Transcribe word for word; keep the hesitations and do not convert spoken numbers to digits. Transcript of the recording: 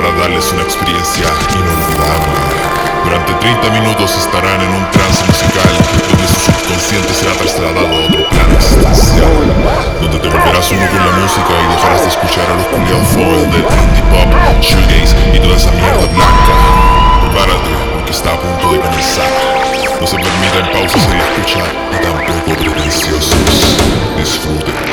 para darles una experiencia inolvidable. Durante treinta minutos estarán en un trance musical donde su subconsciente será trasladado a otro plano existencial, donde te volverás uno con la música y dejarás de escuchar a los culiados fomes del indie pop, shoegaze y toda esa mierda blanca. Prepárate, porque está a punto de comenzar. No se permitan pausas en la escucha y tampoco pretenciosos. Disfruten.